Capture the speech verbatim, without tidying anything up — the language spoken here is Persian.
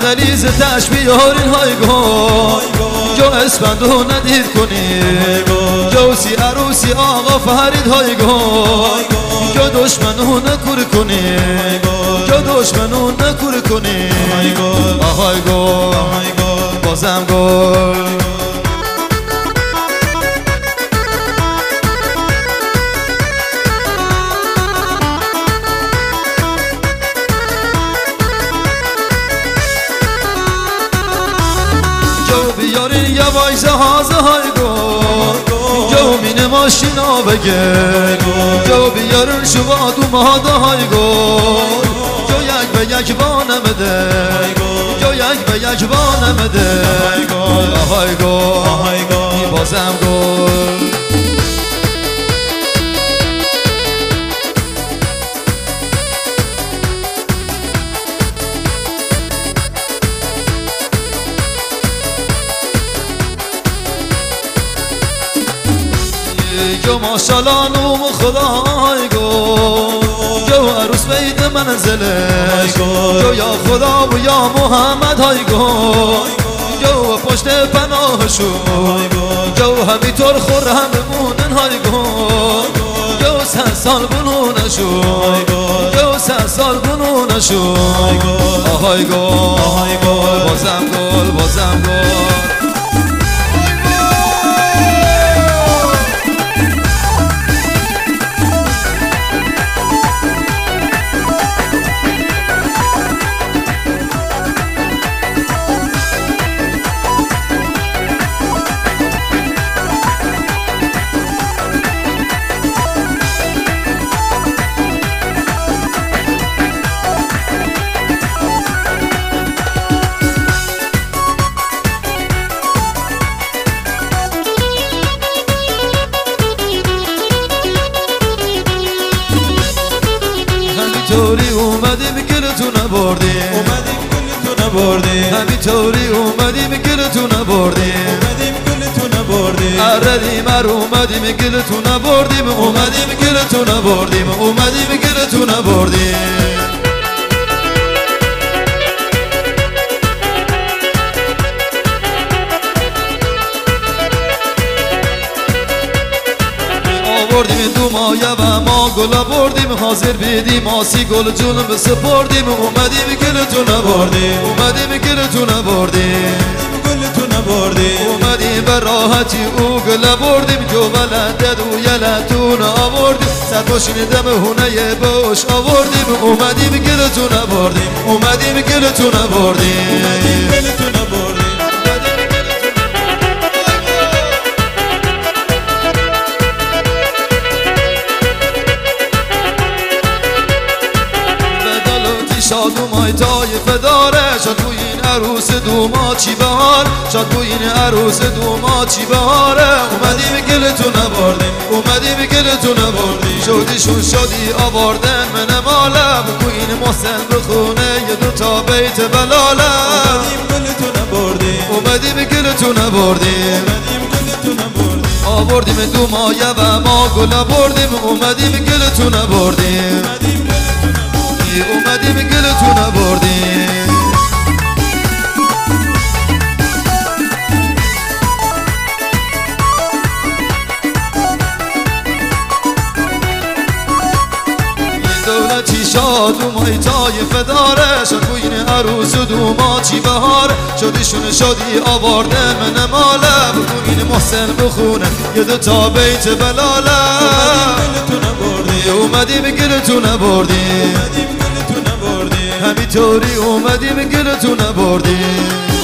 غلیز تشبیهارین های گل جو اسفندو ندید کنی جو سی عروسی آقا فرید های گل جو دشمنو نکور کنی جو دشمنو نکور کنی آهای گل بازم گل بیارین یه وایزه هازه های گل جو مینه ماشینا بگه جو بیارین شما دو ماده های گل جو یک به یک بانه بده جو یک به یک بانه بده آهای گل بازم گل جو ماشالله نوم خدای گل جو عروس بیت منزله جو یا خدا و یا محمد های گل جو پشت پناهشون جو همینطور خورم بمونن های گل جو سه سال بنونشون جو سه سال بنونشون آهای گل بازم گل بازم گل طوری اومدیم گلتو نبردیم اومدیم گلتو نبردیم همین طوری اومدیم گلتو نبردیم اومدیم گلتو نبردیم اردیم ار اومدیم گلتو نبردیم اومدیم گلتو نبردیم اومدیم گلتو نبردیم آوردیم دو مایه و ما گل بردیم حاضر بیدیم آسی گل جون بسپردیم اومدیم گلتو نبردیم اومدیم گلتو نبردیم گلتو نبردیم اومدیم به راحتی او گل بردیم جو ولدد و یلتون آوردیم صد باشین دم هونه باش آوردیم اومدیم گلتو نبردیم اومدیم گلتو نبردیم گلتو نبردیم شاد و مایتای فداره شاد بو این عروس دوما چی بهار شاد بو این عروس دوما چی بهاره اومدیم گلتو نبردیم اومدیم گلتو نبردیم شدیشون شادی آوردن من ماله بو این محسن بخونه یه دو تا بیت بلاله اومدیم گلتو نبردیم اومدیم گلتو نبردیم اومدیم گلتو نبردیم آوردیم دو مایه و ما گل بردیم اومدیم گلتو نبردیم اومدیم گلتو نبردیم دولتی شاد و مایتای فداره شد بو این عروس و دوما چی بهاره شدیشون شادی آوردن من ماله بو این محسن بخونه یه دو تا بیت بلاله اومدیم گلتو نبردیم همین طوری اومدیم گلتو نبردیم